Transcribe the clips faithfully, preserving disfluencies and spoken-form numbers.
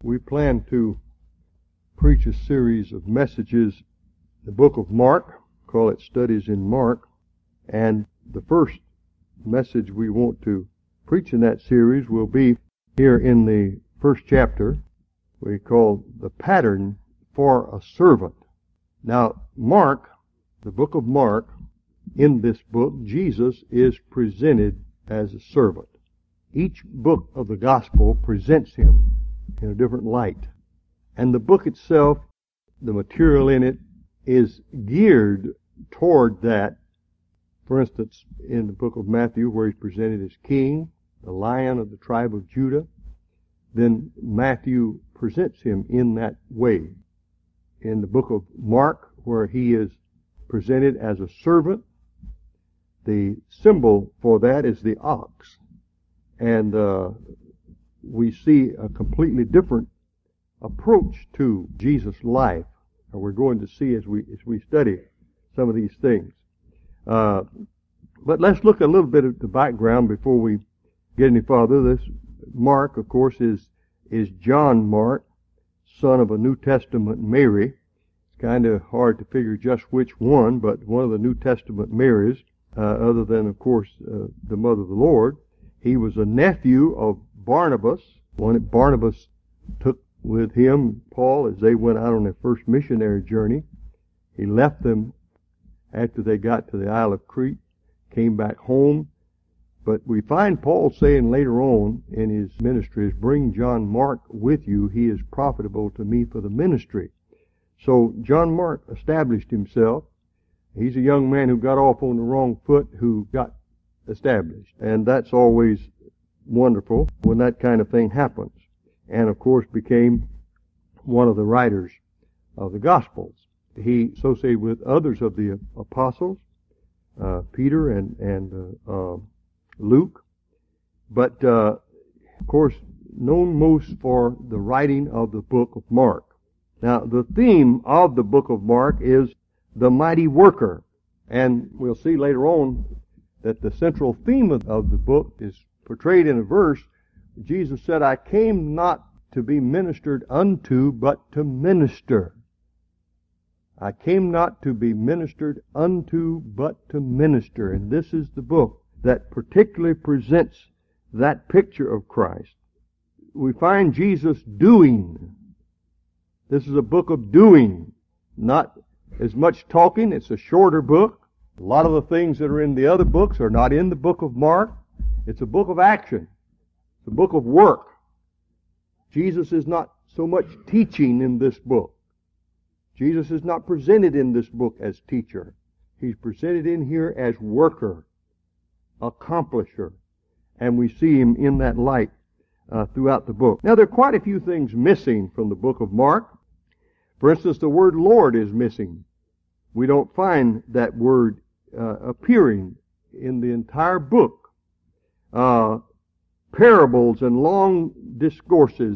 We plan to preach a series of messages in the book of Mark, call it Studies in Mark, and the first message we want to preach in that series will be here in the first chapter we call the pattern for a servant. Now, Mark, the book of Mark, in this book, Jesus is presented as a servant. Each book of the gospel presents him in a different light. And the book itself, the material in it, is geared toward that. For instance, in the book of Matthew, where he's presented as king, the lion of the tribe of Judah, then Matthew presents him in that way. In the book of Mark, where he is presented as a servant, the symbol for that is the ox. And uh, we see a completely different approach to Jesus' life. And we're going to see as we as we study some of these things. Uh, but let's look a little bit at the background before we get any farther. This Mark, of course, is is John Mark, son of a New Testament Mary. It's kind of hard to figure just which one, but one of the New Testament Marys, uh, other than, of course, uh, the mother of the Lord. He was a nephew of Barnabas, one that Barnabas took with him, Paul, as they went out on their first missionary journey. He left them after they got to the Isle of Crete, came back home. But we find Paul saying later on in his ministry, bring John Mark with you, he is profitable to me for the ministry. So John Mark established himself. He's a young man who got off on the wrong foot, who got established. And that's always wonderful when that kind of thing happens. And of course became one of the writers of the Gospels. He associated with others of the apostles, uh, Peter and, and uh, uh, Luke, but uh, of course known most for the writing of the book of Mark. Now the theme of the book of Mark is the mighty worker, and we'll see later on that the central theme of, of the book is portrayed in a verse. Jesus said, I came not to be ministered unto, but to minister. I came not to be ministered unto, but to minister. And this is the book that particularly presents that picture of Christ. We find Jesus doing. This is a book of doing, not as much talking. It's a shorter book. A lot of the things that are in the other books are not in the book of Mark. It's a book of action. It's a book of work. Jesus is not so much teaching in this book. Jesus is not presented in this book as teacher. He's presented in here as worker, accomplisher. And we see him in that light uh, throughout the book. Now there are quite a few things missing from the book of Mark. For instance, the word Lord is missing. We don't find that word uh, appearing in the entire book. Uh, parables and long discourses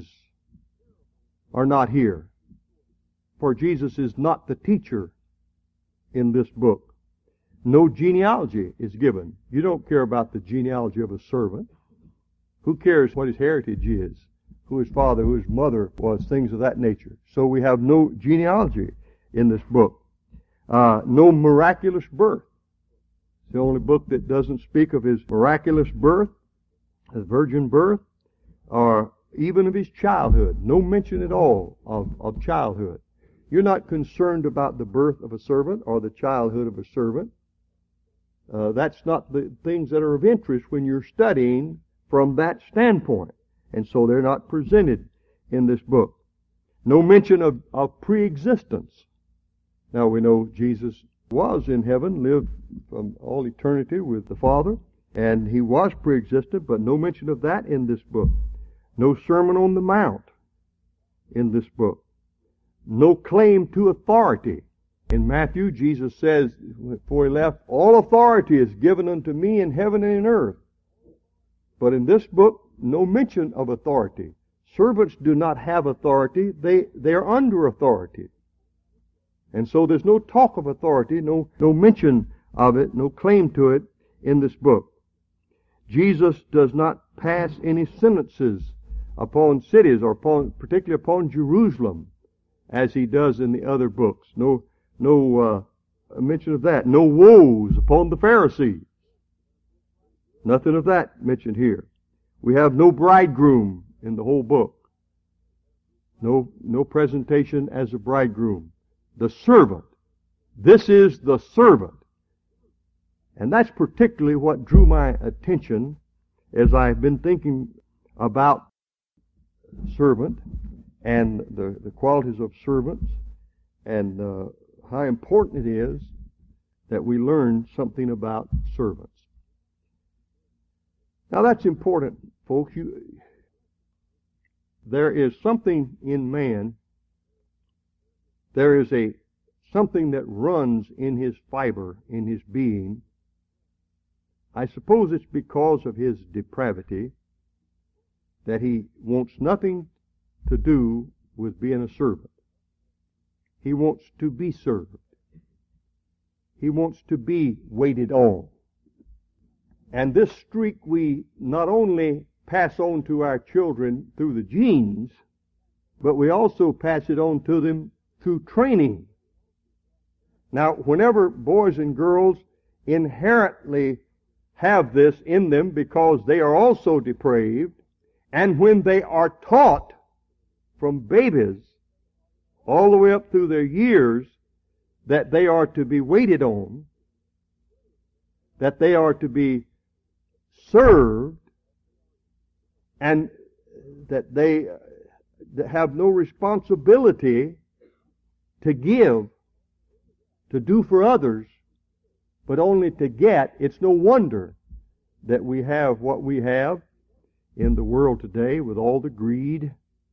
are not here. For Jesus is not the teacher in this book. No genealogy is given. You don't care about the genealogy of a servant. Who cares what his heritage is? Who his father, who his mother was, things of that nature. So we have no genealogy in this book. Uh, no miraculous birth. It's the only book that doesn't speak of his miraculous birth, his virgin birth, or even of his childhood. No mention at all of, of childhood. You're not concerned about the birth of a servant or the childhood of a servant. Uh, that's not the things that are of interest when you're studying from that standpoint. And so they're not presented in this book. No mention of, of pre-existence. Now we know Jesus was in heaven, lived from all eternity with the Father, and he was pre-existent, but no mention of that in this book. No Sermon on the Mount in this book. No claim to authority. In Matthew, Jesus says, before he left, all authority is given unto me in heaven and in earth. But in this book, no mention of authority. Servants do not have authority. They, they are under authority. And so there's no talk of authority, no, no mention of it, no claim to it in this book. Jesus does not pass any sentences upon cities, or upon, particularly upon Jerusalem, as he does in the other books. No, no uh, mention of that. No woes upon the Pharisees. Nothing of that mentioned here. We have no bridegroom in the whole book. No, no presentation as a bridegroom. The servant. This is the servant. And that's particularly what drew my attention as I've been thinking about servant and the, the qualities of servants, and uh, how important it is that we learn something about servants. Now that's important, folks. You, there is something in man, there is a something that runs in his fiber, in his being. I suppose it's because of his depravity that he wants nothing to do with being a servant. He wants to be served. He wants to be waited on. And this streak we not only pass on to our children through the genes, but we also pass it on to them through training. Now, whenever boys and girls inherently have this in them because they are also depraved, and when they are taught from babies all the way up through their years that they are to be waited on, that they are to be served, and that they have no responsibility to give, to do for others, but only to get, it's no wonder that we have what we have in the world today, with all the greed,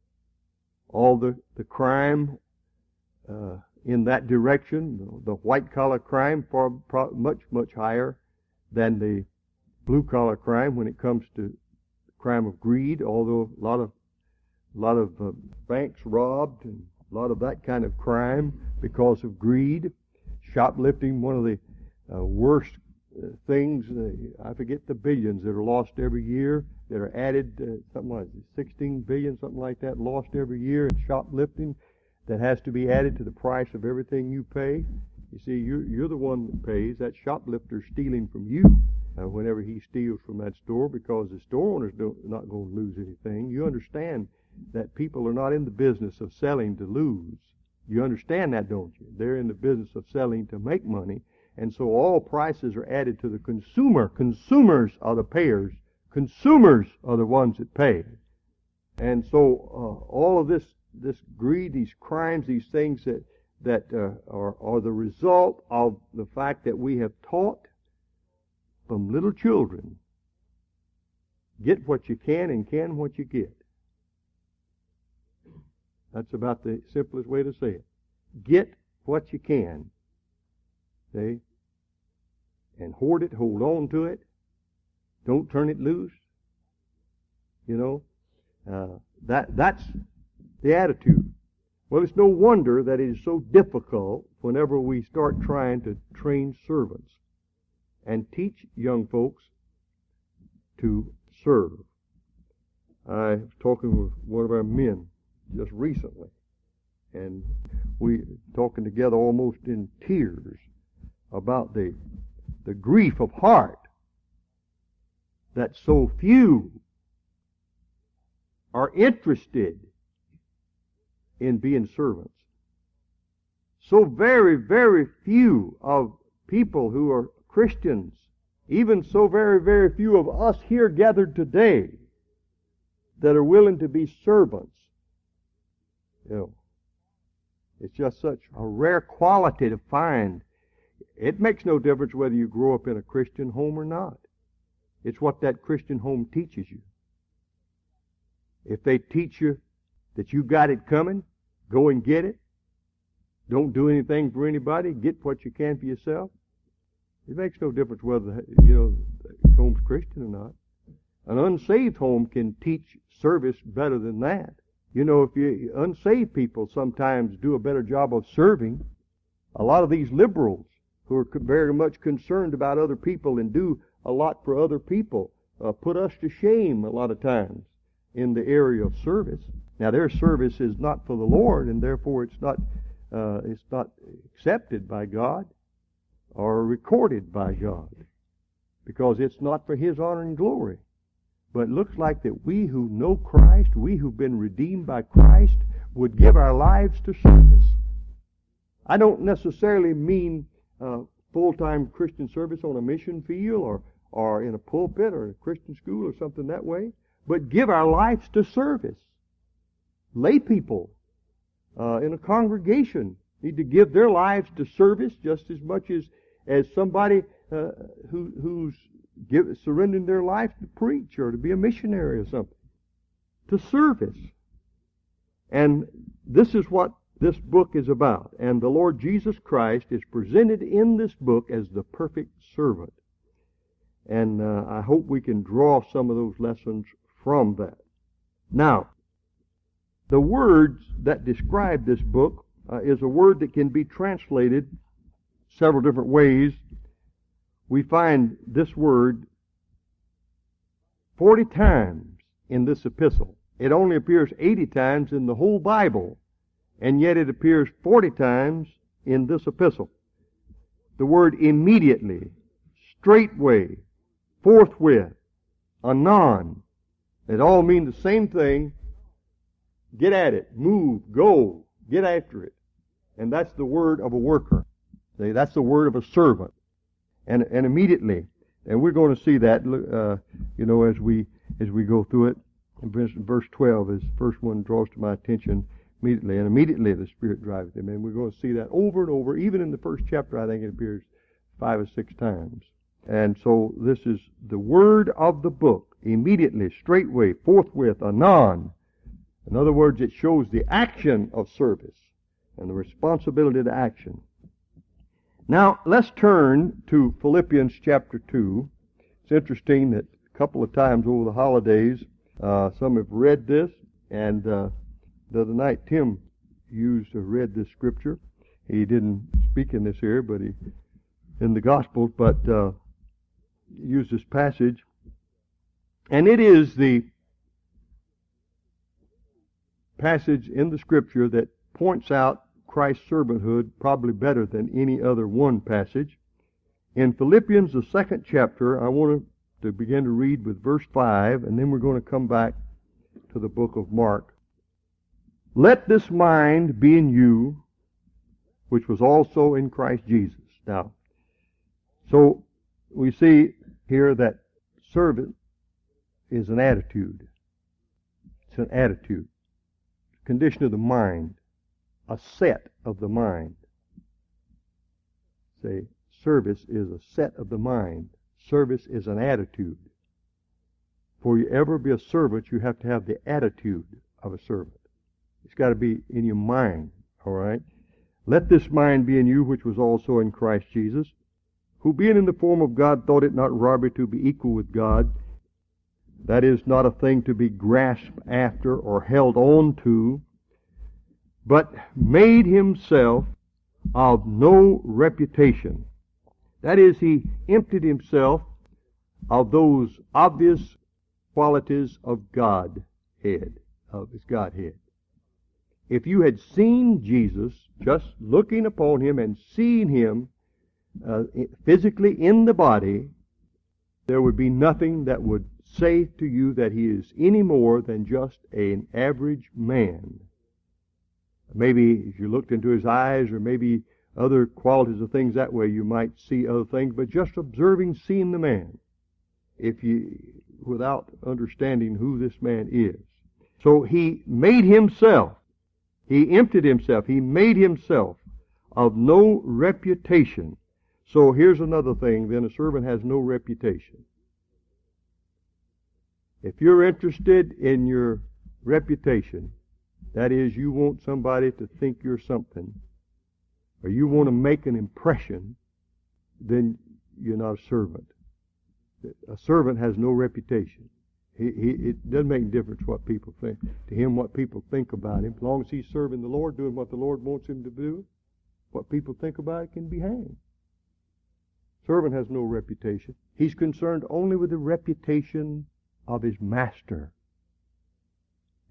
all the, the crime uh, in that direction, the, the white-collar crime far, far, much, much higher than the blue-collar crime when it comes to the crime of greed, although a lot of, a lot of uh, banks robbed and a lot of that kind of crime because of greed. Shoplifting, one of the uh, worst uh, things, uh, I forget the billions that are lost every year, that are added, uh, something like sixteen billion, something like that, lost every year in shoplifting, that has to be added to the price of everything you pay. You see, you're, you're the one that pays. That shoplifter's stealing from you uh, whenever he steals from that store, because the store owners don't, not going to lose anything. You understand that people are not in the business of selling to lose. You understand that, don't you? They're in the business of selling to make money, and so all prices are added to the consumer. Consumers are the payers. Consumers are the ones that pay. And so uh, all of this this greed, these crimes, these things that that uh, are, are the result of the fact that we have taught from little children, get what you can and can what you get. That's about the simplest way to say it. Get what you can, see, and hoard it, hold on to it. Don't turn it loose. You know, uh, that that's the attitude. Well, it's no wonder that it is so difficult whenever we start trying to train servants and teach young folks to serve. I was talking with one of our men just recently, and we talking together almost in tears about the the grief of heart that so few are interested in being servants. So very, very few of people who are Christians, even so very, very few of us here gathered today, that are willing to be servants. You know, it's just such a rare quality to find. It makes no difference whether you grow up in a Christian home or not. It's what that Christian home teaches you. If they teach you that you got it coming, go and get it. Don't do anything for anybody. Get what you can for yourself. It makes no difference whether, you know, the home's Christian or not. An unsaved home can teach service better than that. You know, if you unsaved people sometimes do a better job of serving. A lot of these liberals who are very much concerned about other people and do a lot for other people uh, put us to shame a lot of times. in the area of service. Now, their service is not for the Lord, and therefore it's not uh, it's not accepted by God or recorded by God, because it's not for His honor and glory. But it looks like that we who know Christ, we who've been redeemed by Christ, would give our lives to service. I don't necessarily mean uh, full-time Christian service on a mission field or, or in a pulpit or a Christian school or something that way, but give our lives to service. Lay people uh, in a congregation need to give their lives to service just as much as, as somebody uh, who, who's give, surrendering their life to preach or to be a missionary or something. To service. And this is what this book is about. And the Lord Jesus Christ is presented in this book as the perfect servant. And uh, I hope we can draw some of those lessons from that. Now, the words that describe this book uh, is a word that can be translated several different ways. We find this word forty times in this epistle. It only appears eighty times in the whole Bible, and yet it appears forty times in this epistle. The word immediately, straightway, forthwith, anon, it all mean the same thing. Get at it, move, go, get after it. And that's the word of a worker. See, that's the word of a servant. And and immediately, and we're going to see that, uh, you know, as we as we go through it. In verse twelve, is the first one draws to my attention immediately, and immediately the Spirit driveth him. And we're going to see that over and over. Even in the first chapter, I think it appears five or six times. And so this is the word of the book, immediately, straightway, forthwith, anon. In other words, it shows the action of service and the responsibility to action. Now, let's turn to Philippians chapter two. It's interesting that a couple of times over the holidays, uh, some have read this, and uh, the other night Tim used to read this scripture. He didn't speak in this here, but he in the Gospels, but uh, used this passage. And it is the passage in the Scripture that points out Christ's servanthood probably better than any other one passage. In Philippians, the second chapter, I want to begin to read with verse five, and then we're going to come back to the book of Mark. Let this mind be in you, which was also in Christ Jesus. Now, so we see here that servant is an attitude. It's an attitude. Condition of the mind. A set of the mind. Say, service is a set of the mind. Service is an attitude. For you ever be a servant, you have to have the attitude of a servant. It's got to be in your mind, all right? Let this mind be in you, which was also in Christ Jesus, who being in the form of God thought it not robbery to be equal with God. That is not a thing to be grasped after or held on to, but made himself of no reputation. That is, he emptied himself of those obvious qualities of Godhead, of his Godhead. If you had seen Jesus, just looking upon him and seeing him uh, physically in the body, there would be nothing that would say to you that he is any more than just an average man. Maybe if you looked into his eyes, or maybe other qualities of things that way, you might see other things, but just observing, seeing the man, if you, without understanding who this man is. So he made himself, he emptied himself, he made himself of no reputation. So here's another thing, then a servant has no reputation. If you're interested in your reputation, that is, you want somebody to think you're something, or you want to make an impression, then you're not a servant. A servant has no reputation. He, he, it doesn't make a difference what people think. To him, what people think about him, as long as he's serving the Lord, doing what the Lord wants him to do, what people think about it can be hanged. Servant has no reputation. He's concerned only with the reputation of his master.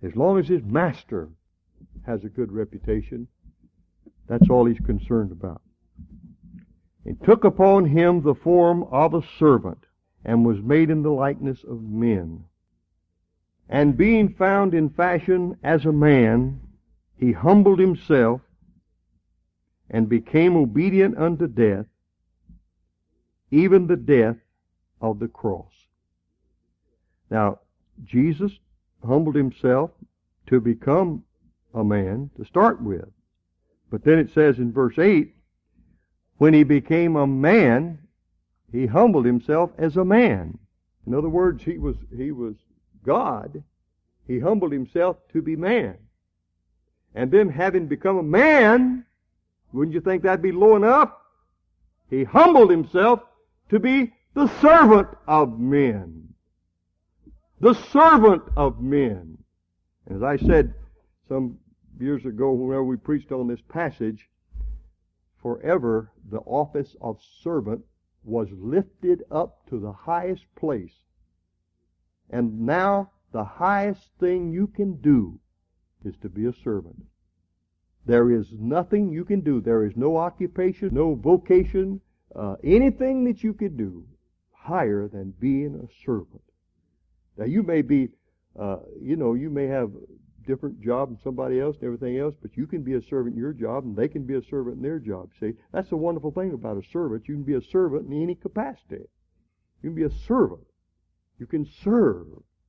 As long as his master has a good reputation, that's all he's concerned about. And took upon him the form of a servant, and was made in the likeness of men. And being found in fashion as a man, he humbled himself, and became obedient unto death, even the death of the cross. Now, Jesus humbled himself to become a man to start with. But then it says in verse eight, when he became a man, he humbled himself as a man. In other words, he was, he was God. He humbled himself to be man. And then having become a man, wouldn't you think that'd be low enough? He humbled himself to be the servant of men. The servant of men. As I said some years ago whenever we preached on this passage, forever the office of servant was lifted up to the highest place. And now the highest thing you can do is to be a servant. There is nothing you can do. There is no occupation, no vocation, uh, anything that you could do higher than being a servant. Now you may be, uh, you know, you may have a different job than somebody else and everything else, but you can be a servant in your job and they can be a servant in their job. See, that's the wonderful thing about a servant. You can be a servant in any capacity. You can be a servant. You can serve.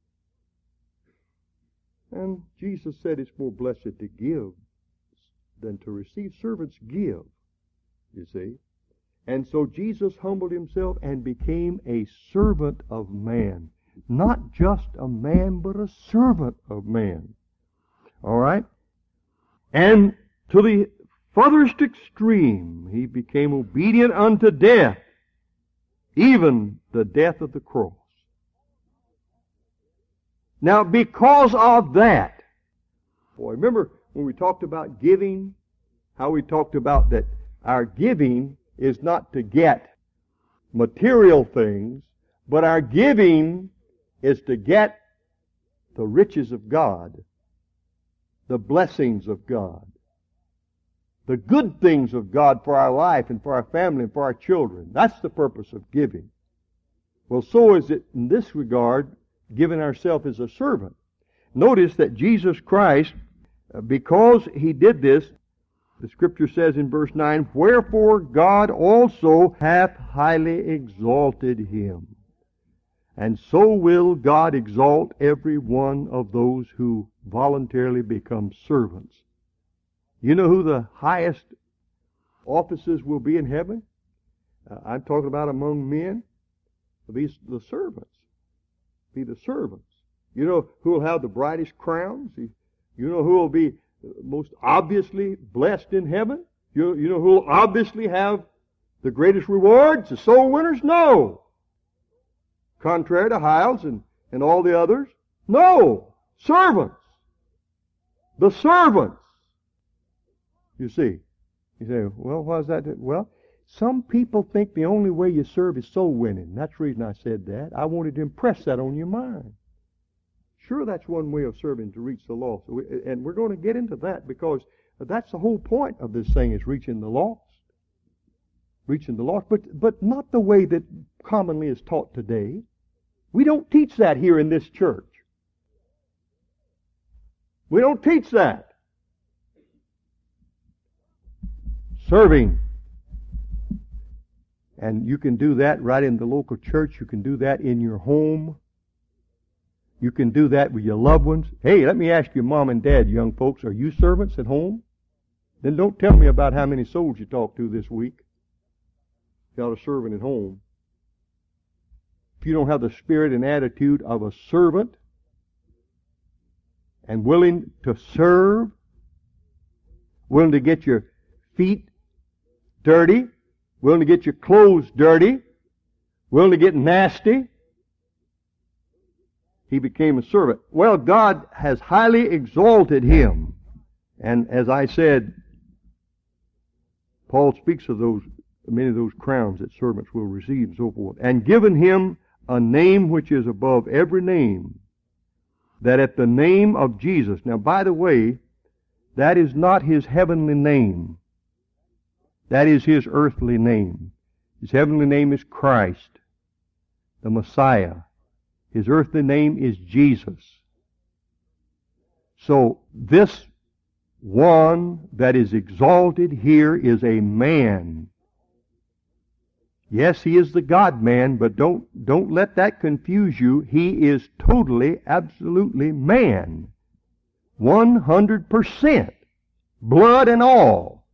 And Jesus said it's more blessed to give than to receive. Servants give, you see. And so Jesus humbled himself and became a servant of man. Not just a man, but a servant of man. All right? And to the furthest extreme, he became obedient unto death, even the death of the cross. Now, because of that, boy, remember when we talked about giving, how we talked about that our giving is not to get material things, but our giving is to get the riches of God, the blessings of God, the good things of God for our life and for our family and for our children. That's the purpose of giving. Well, so is it in this regard, giving ourselves as a servant. Notice that Jesus Christ, because he did this, the scripture says in verse nine, wherefore God also hath highly exalted him. And so will God exalt every one of those who voluntarily become servants. You know who the highest offices will be in heaven? Uh, I'm talking about among men. These the servants. Be the servants. You know who will have the brightest crowns? You know who will be most obviously blessed in heaven? You, you know who will obviously have the greatest rewards? The soul winners? No. Contrary to Hiles and, and all the others? No. Servants. The servants. You see. You say, well, why is that? Well, some people think the only way you serve is soul winning. That's the reason I said that. I wanted to impress that on your mind. Sure, that's one way of serving, to reach the lost. And we're going to get into that because that's the whole point of this thing, is reaching the lost. Reaching the lost, but, but not the way that commonly is taught today. We don't teach that here in this church. We don't teach that. Serving. And you can do that right in the local church. You can do that in your home. You can do that with your loved ones. Hey, let me ask you, mom and dad, young folks, are you servants at home? Then don't tell me about how many souls you talked to this week. You ought to serve at home. If you don't have the spirit and attitude of a servant and willing to serve, willing to get your feet dirty, willing to get your clothes dirty, willing to get nasty, he became a servant. Well, God has highly exalted him. And as I said, Paul speaks of those, many of those crowns that servants will receive and so forth. And given him a name which is above every name, that at the name of Jesus. Now, by the way, that is not his heavenly name. That is his earthly name. His heavenly name is Christ, the Messiah. His earthly name is Jesus. So this one that is exalted here is a man. Yes, he is the God-man, but don't, don't let that confuse you. He is totally, absolutely man. one hundred percent. Blood and all.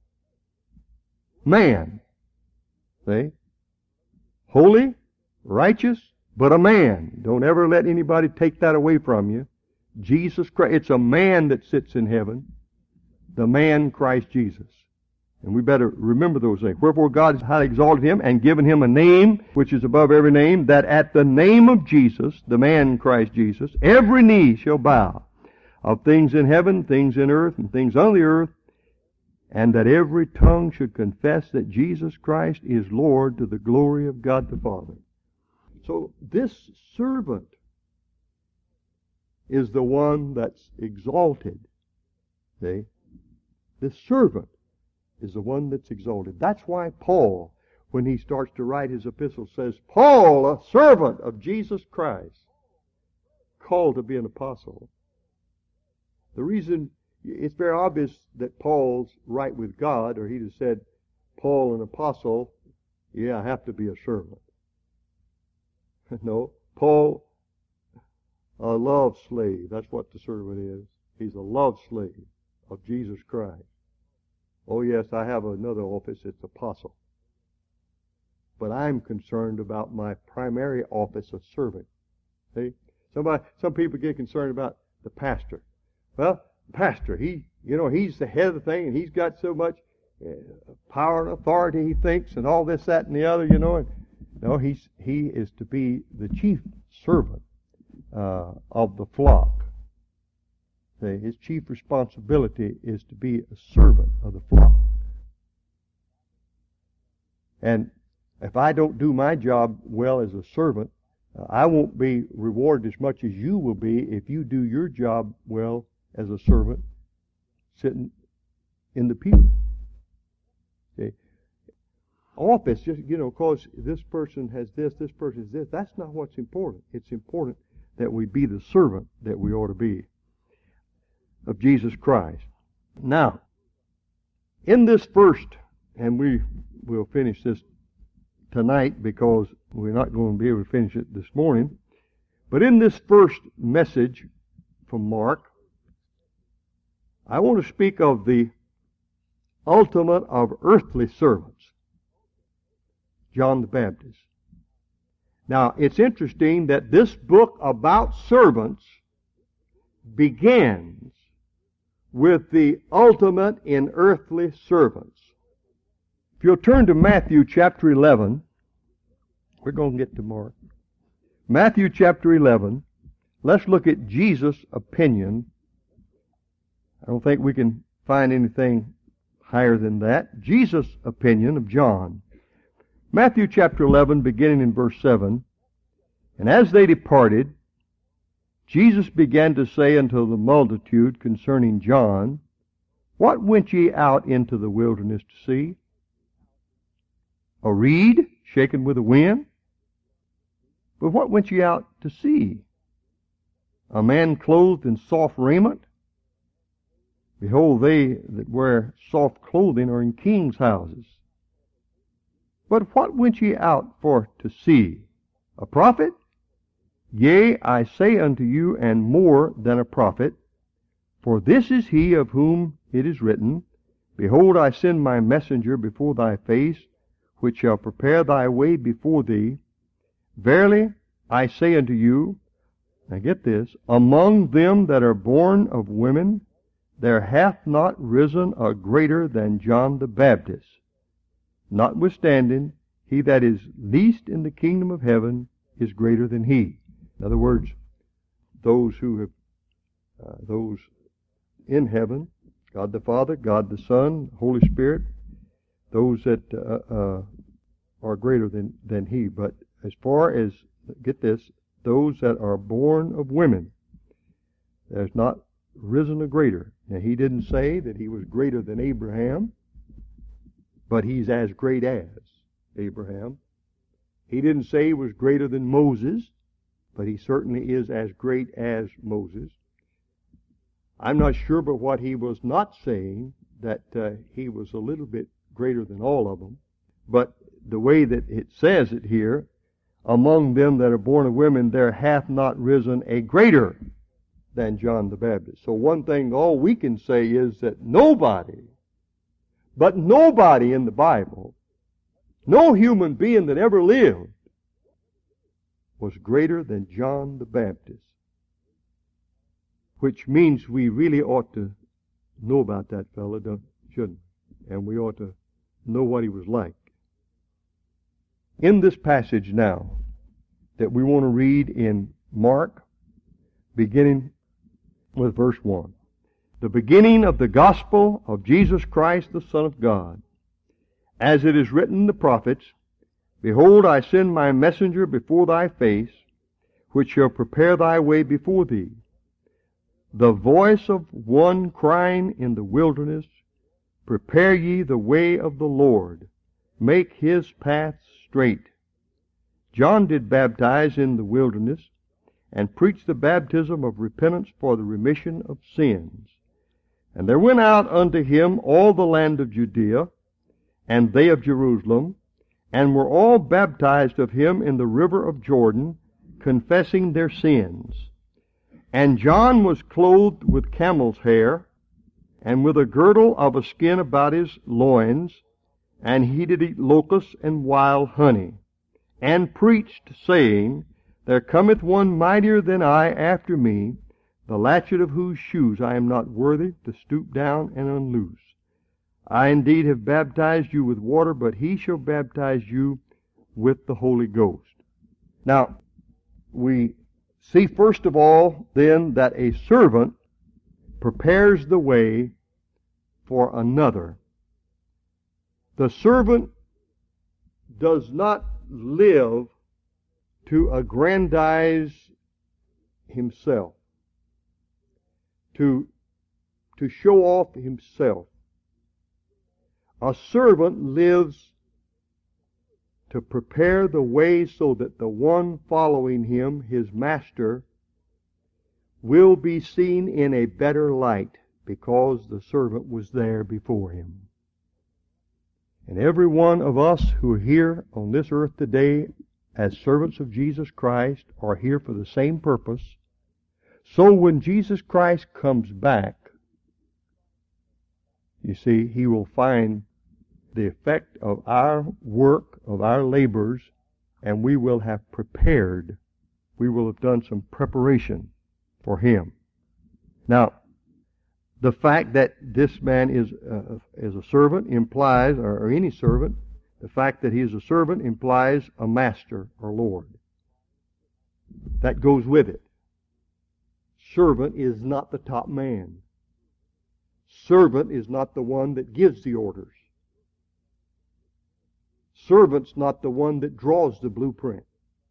Man. See? Holy, righteous, but a man. Don't ever let anybody take that away from you. Jesus Christ. It's a man that sits in heaven. The man Christ Jesus. And we better remember those things. Wherefore God has highly exalted him and given him a name which is above every name, that at the name of Jesus, the man Christ Jesus, every knee shall bow, of things in heaven, things in earth, and things on the earth, and that every tongue should confess that Jesus Christ is Lord, to the glory of God the Father. So this servant is the one that's exalted. See? This servant is the one that's exalted. That's why Paul, when he starts to write his epistle, says, Paul, a servant of Jesus Christ, called to be an apostle. The reason, it's very obvious that Paul's right with God, or he'd have said, Paul, an apostle, yeah, I have to be a servant. No, Paul, a love slave. That's what the servant is. He's a love slave of Jesus Christ. Oh yes, I have another office, it's apostle. But I'm concerned about my primary office of servant. See? Somebody, some people get concerned about the pastor. Well, the pastor, he, you know, he's the head of the thing, and he's got so much uh, power and authority, he thinks, and all this, that, and the other, you know. And, no, he's, he is to be the chief servant uh, of the flock. See, his chief responsibility is to be a servant of the flock. And if I don't do my job well as a servant, uh, I won't be rewarded as much as you will be if you do your job well as a servant sitting in the pew. See, office, just, you know, because this person has this, this person has this, that's not what's important. It's important that we be the servant that we ought to be of Jesus Christ. Now, in this first, and we will finish this tonight because we're not going to be able to finish it this morning, but in this first message from Mark, I want to speak of the ultimate of earthly servants, John the Baptist. Now, it's interesting that this book about servants begins with the ultimate in earthly servants. If you'll turn to Matthew chapter eleven, we're going to get to Mark. Matthew chapter eleven, let's look at Jesus' opinion. I don't think we can find anything higher than that. Jesus' opinion of John. Matthew chapter eleven, beginning in verse seven, and as they departed, Jesus began to say unto the multitude concerning John, What went ye out into the wilderness to see? A reed shaken with the wind? But what went ye out to see? A man clothed in soft raiment? Behold, they that wear soft clothing are in kings' houses. But what went ye out for to see? A prophet? Yea, I say unto you, and more than a prophet. For this is he of whom it is written, Behold, I send my messenger before thy face, which shall prepare thy way before thee. Verily, I say unto you, now get this, among them that are born of women, there hath not risen a greater than John the Baptist. Notwithstanding, he that is least in the kingdom of heaven is greater than he. In other words, those who have, uh, those in heaven, God the Father, God the Son, Holy Spirit, those that uh, uh, are greater than, than he. But as far as, get this, those that are born of women, There's not risen a greater. Now, he didn't say that he was greater than Abraham, but he's as great as Abraham. He didn't say he was greater than Moses, but he certainly is as great as Moses. I'm not sure but what he was not saying that uh, he was a little bit greater than all of them. But the way that it says it here, among them that are born of women, there hath not risen a greater than John the Baptist. So one thing, all we can say is that nobody, but nobody in the Bible, no human being that ever lived, was greater than John the Baptist. Which means we really ought to know about that fellow, don't, shouldn't we? And we ought to know what he was like. In this passage now that we want to read in Mark, beginning with verse one. The beginning of the gospel of Jesus Christ, the Son of God. As it is written in the prophets, Behold, I send my messenger before thy face, which shall prepare thy way before thee. The voice of one crying in the wilderness, Prepare ye the way of the Lord, make his paths straight. John did baptize in the wilderness, and preached the baptism of repentance for the remission of sins. And there went out unto him all the land of Judea, and they of Jerusalem, and were all baptized of him in the river of Jordan, confessing their sins. And John was clothed with camel's hair, and with a girdle of a skin about his loins, and he did eat locusts and wild honey, and preached, saying, There cometh one mightier than I after me, the latchet of whose shoes I am not worthy to stoop down and unloose. I indeed have baptized you with water, but he shall baptize you with the Holy Ghost. Now, we see first of all then that a servant prepares the way for another. The servant does not live to aggrandize himself, to, to show off himself. A servant lives to prepare the way so that the one following him, his master, will be seen in a better light because the servant was there before him. And every one of us who are here on this earth today as servants of Jesus Christ are here for the same purpose. So when Jesus Christ comes back, you see, he will find the effect of our work, of our labors, and we will have prepared. We will have done some preparation for him. Now, the fact that this man is uh, is a servant implies, or, or any servant, the fact that he is a servant implies a master or Lord. That goes with it. Servant is not the top man. Servant is not the one that gives the orders. Servant's not the one that draws the blueprint.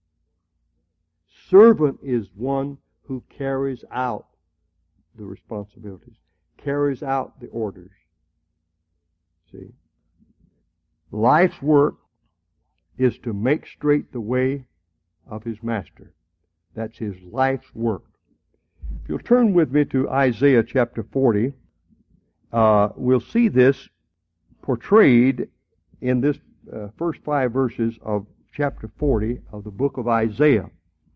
Servant is one who carries out the responsibilities, carries out the orders. See? Life's work is to make straight the way of his master. That's his life's work. If you'll turn with me to Isaiah chapter forty, uh, we'll see this portrayed in this uh, first five verses of chapter forty of the book of Isaiah.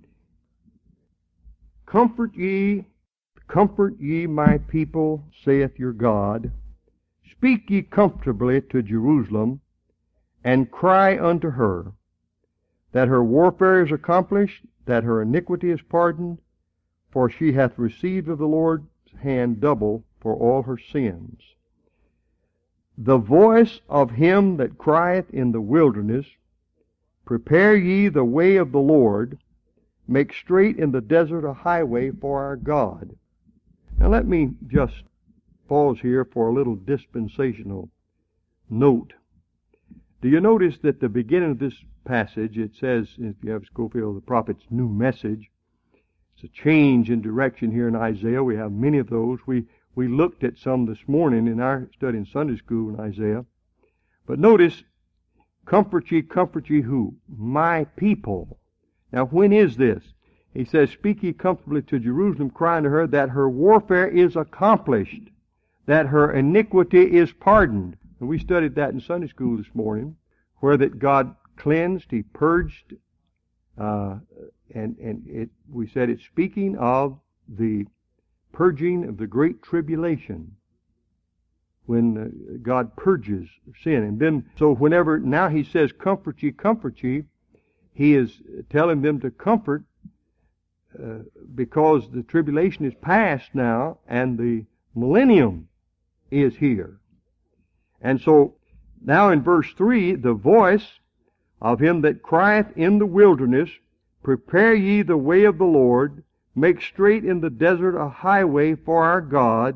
Comfort ye, comfort ye my people, saith your God. Speak ye comfortably to Jerusalem, and cry unto her, that her warfare is accomplished, that her iniquity is pardoned, for she hath received of the Lord's hand double for all her sins. The voice of him that crieth in the wilderness, Prepare ye the way of the Lord, make straight in the desert a highway for our God. Now let me just pause here for a little dispensational note. Do you notice that the beginning of this passage, it says, if you have Scofield the prophet's new message, It's a change in direction here in Isaiah. We have many of those. We, we looked at some this morning in our study in Sunday school in Isaiah. But notice, comfort ye, comfort ye who? My people. Now when is this? He says, speak ye comfortably to Jerusalem, crying to her that her warfare is accomplished, that her iniquity is pardoned. And we studied that in Sunday school this morning, where that God cleansed, He purged, uh, and, and it, we said it's speaking of the purging of the great tribulation, when uh, God purges sin. And then, so whenever, now He says, comfort ye, comfort ye, He is telling them to comfort uh, because the tribulation is past now and the millennium is here. And so, now in verse three, the voice of him that crieth in the wilderness, prepare ye the way of the Lord, make straight in the desert a highway for our God.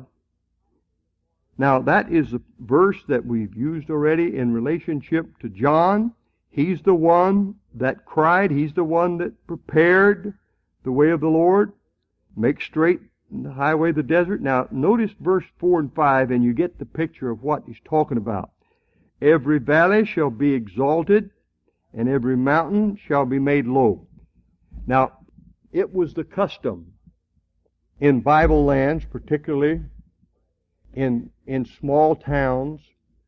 Now that is a verse that we've used already in relationship to John. He's the one that cried. He's the one that prepared the way of the Lord. Make straight the highway of the desert. Now notice verse four and five, and you get the picture of what he's talking about. Every valley shall be exalted, and every mountain shall be made low. Now, it was the custom in Bible lands, particularly in, in small towns,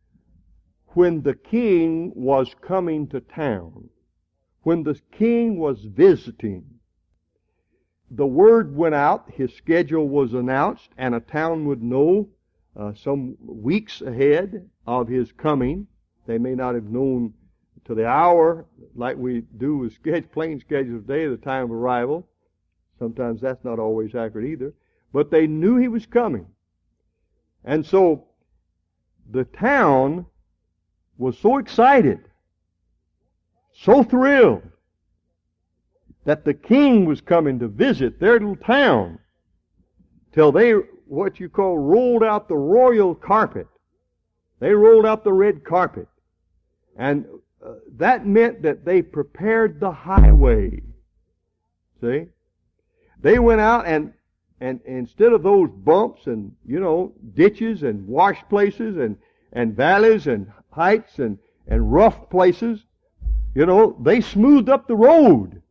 when the king was coming to town, when the king was visiting, the word went out, his schedule was announced, and a town would know uh, some weeks ahead of his coming. They may not have known to the hour like we do with schedule, plain schedules today, the time of arrival. Sometimes that's not always accurate either. But they knew he was coming. And so the town was so excited, so thrilled, that the king was coming to visit their little town, till they, what you call, rolled out the royal carpet. They rolled out the red carpet. And uh, that meant that they prepared the highway. See? They went out and, and, and instead of those bumps and, you know, ditches and wash places and, and valleys and heights and, and rough places, you know, they smoothed up the road.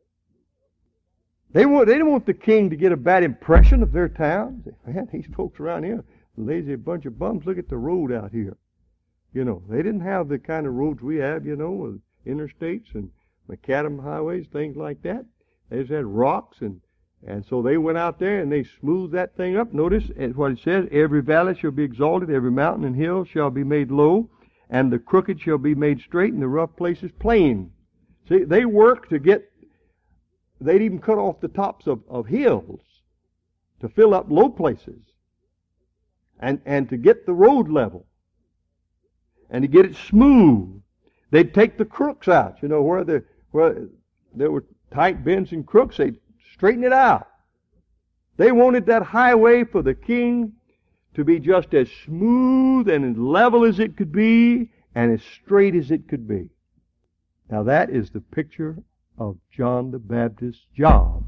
They want, they didn't want the king to get a bad impression of their town. Man, these folks around here, lazy bunch of bums, look at the road out here. You know, they didn't have the kind of roads we have, you know, with interstates and macadam highways, things like that. They just had rocks, and, and so they went out there and they smoothed that thing up. Notice what it says, every valley shall be exalted, every mountain and hill shall be made low, and the crooked shall be made straight, and the rough places plain. See, they worked to get, they'd even cut off the tops of, of hills to fill up low places and, and to get the road level and to get it smooth. They'd take the crooks out, you know, where there, where there were tight bends and crooks, they'd straighten it out. They wanted that highway for the king to be just as smooth and as level as it could be and as straight as it could be. Now that is the picture of John the Baptist's job.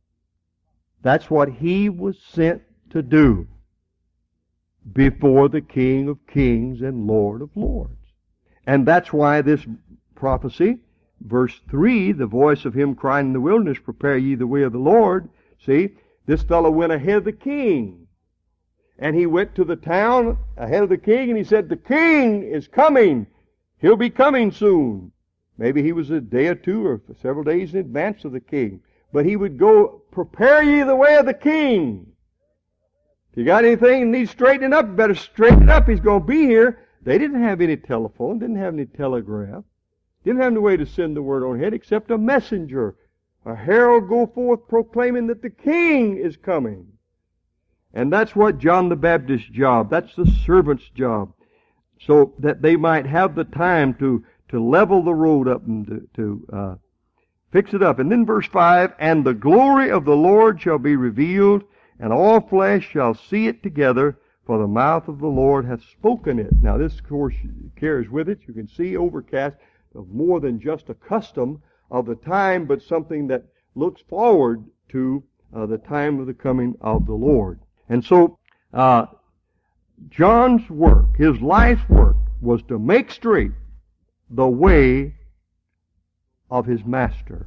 That's what he was sent to do before the King of Kings and Lord of Lords. And that's why this prophecy, verse three, the voice of him crying in the wilderness, prepare ye the way of the Lord. See, this fellow went ahead of the king. And he went to the town ahead of the king and he said, the king is coming. He'll be coming soon. Maybe he was a day or two or several days in advance of the king. But he would go, prepare ye the way of the king. If you got anything that needs straightening up, you better straighten it up. He's going to be here. They didn't have any telephone, didn't have any telegraph, didn't have any way to send the word on ahead except a messenger. A herald go forth proclaiming that the king is coming. And that's what John the Baptist's job, that's the servant's job, so that they might have the time to, to level the road up and to, to uh, fix it up. And then verse five, and the glory of the Lord shall be revealed, and all flesh shall see it together, for the mouth of the Lord hath spoken it. Now this, of course, carries with it, you can see overcast of more than just a custom of the time, but something that looks forward to uh, the time of the coming of the Lord. And so, uh, John's work, his life's work, was to make straight the way of his master.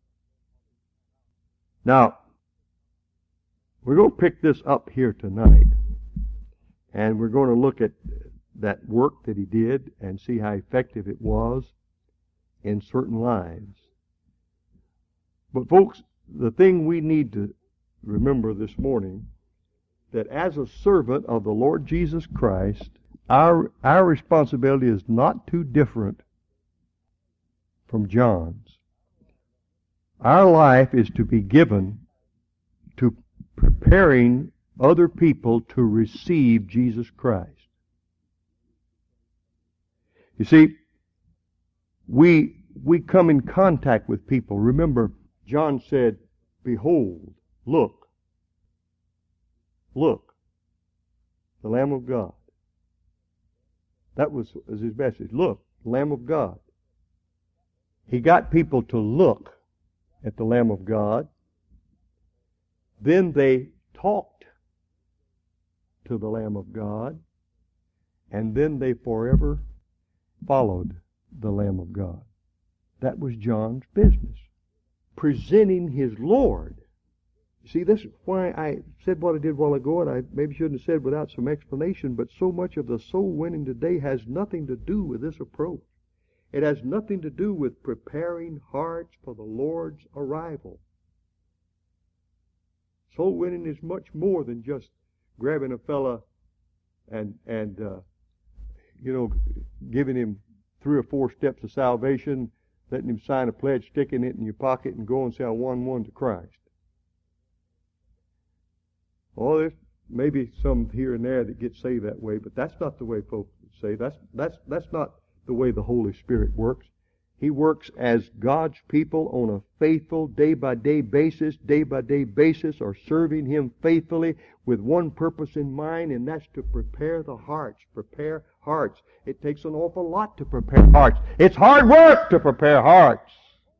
Now, we're going to pick this up here tonight, and we're going to look at that work that he did and see how effective it was in certain lives. But folks, the thing we need to remember this morning, that as a servant of the Lord Jesus Christ, our, our responsibility is not too different from John's. Our life is to be given to preparing other people to receive Jesus Christ. You see, we we come in contact with people. Remember, John said, "Behold, look, look, the Lamb of God." That was, was his message. Look, Lamb of God. He got people to look at the Lamb of God. Then they talked to the Lamb of God. And then they forever followed the Lamb of God. That was John's business. Presenting his Lord. You see, this is why I said what I did a while ago, and I maybe shouldn't have said without some explanation, but so much of the soul winning today has nothing to do with this approach. It has nothing to do with preparing hearts for the Lord's arrival. Soul winning is much more than just grabbing a fella and, and uh, you know, giving him three or four steps of salvation, letting him sign a pledge, sticking it in your pocket, and go and say, "I won one to Christ." Oh, there's maybe some here and there that get saved that way, but that's not the way folks say. That's that's that's not the way the Holy Spirit works. He works as God's people on a faithful, day-by-day basis, day-by-day basis, are serving Him faithfully with one purpose in mind, and that's to prepare the hearts. Prepare hearts. It takes an awful lot to prepare hearts. It's hard work to prepare hearts.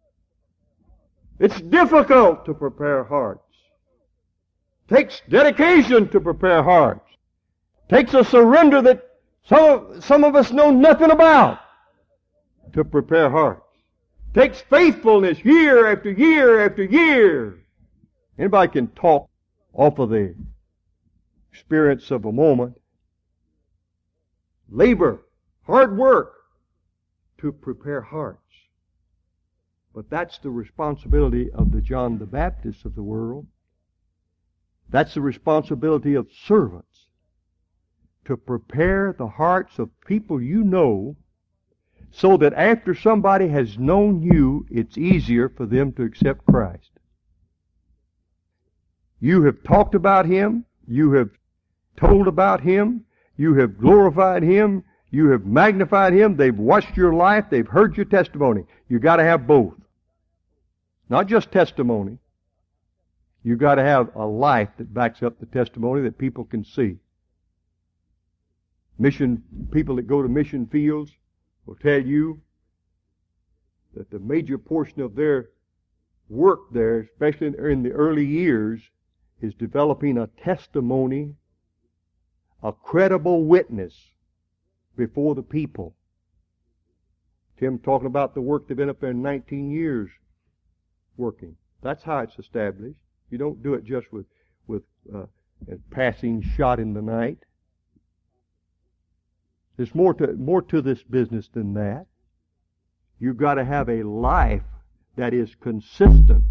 It's difficult to prepare hearts. It takes dedication to prepare hearts. It takes a surrender that some of, some of us know nothing about to prepare hearts. It takes faithfulness year after year after year. Anybody can talk off of the experience of a moment. Labor, hard work to prepare hearts. But that's the responsibility of the John the Baptist of the world. That's the responsibility of servants, to prepare the hearts of people you know, so that after somebody has known you, it's easier for them to accept Christ. You have talked about Him, you have told about Him, you have glorified Him, you have magnified Him, they've watched your life, they've heard your testimony. You've got to have both. Not just testimony. You've got to have a life that backs up the testimony that people can see. Mission people that go to mission fields will tell you that the major portion of their work there, especially in the early years, is developing a testimony, a credible witness before the people. Tim talking about the work they've been up there nineteen years working. That's how it's established. You don't do it just with with uh, a passing shot in the night. There's more to more to this business than that. You've got to have a life that is consistent.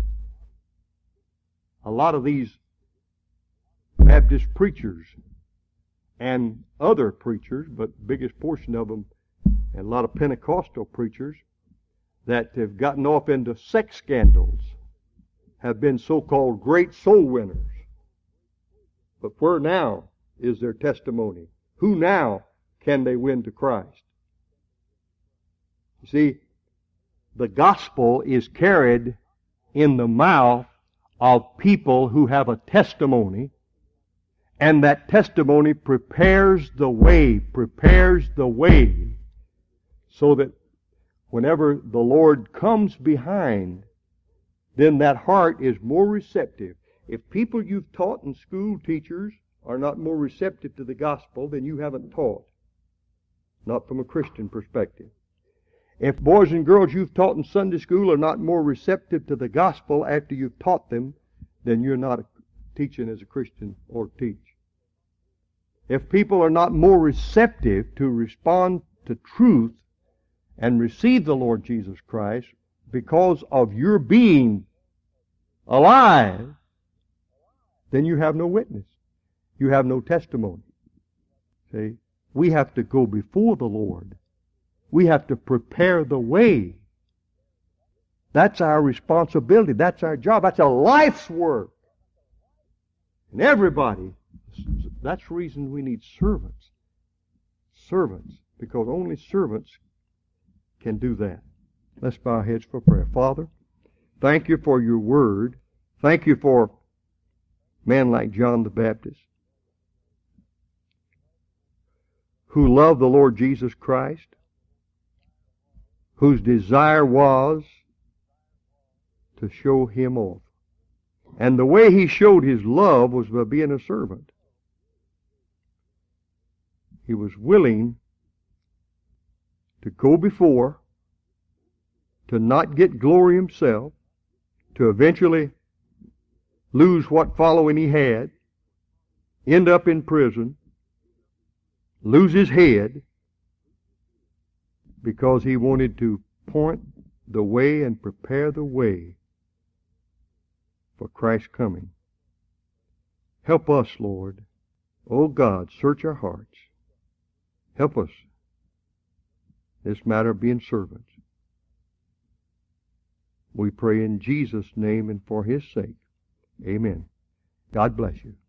A lot of these Baptist preachers and other preachers, but biggest portion of them, and a lot of Pentecostal preachers that have gotten off into sex scandals, have been so-called great soul winners. But where now is their testimony? Who now can they win to Christ? You see, the gospel is carried in the mouth of people who have a testimony, and that testimony prepares the way, prepares the way, so that whenever the Lord comes behind, then that heart is more receptive. If people you've taught in school, teachers, are not more receptive to the gospel, then you haven't taught. Not from a Christian perspective. If boys and girls you've taught in Sunday school are not more receptive to the gospel after you've taught them, then you're not teaching as a Christian or teach. If people are not more receptive to respond to truth and receive the Lord Jesus Christ because of your being alive, then you have no witness. You have no testimony. See? We have to go before the Lord. We have to prepare the way. That's our responsibility. That's our job. That's a life's work. And everybody, that's the reason we need servants. Servants. Because only servants can do that. Let's bow our heads for prayer. Father, thank you for your word. Thank you for men like John the Baptist, who loved the Lord Jesus Christ, whose desire was to show Him off. And the way He showed His love was by being a servant. He was willing to go before, to not get glory Himself, to eventually lose what following He had, end up in prison, lose his head, because He wanted to point the way and prepare the way for Christ's coming. Help us, Lord. Oh God, search our hearts. Help us in this matter of being servants. We pray in Jesus' name and for His sake. Amen. God bless you.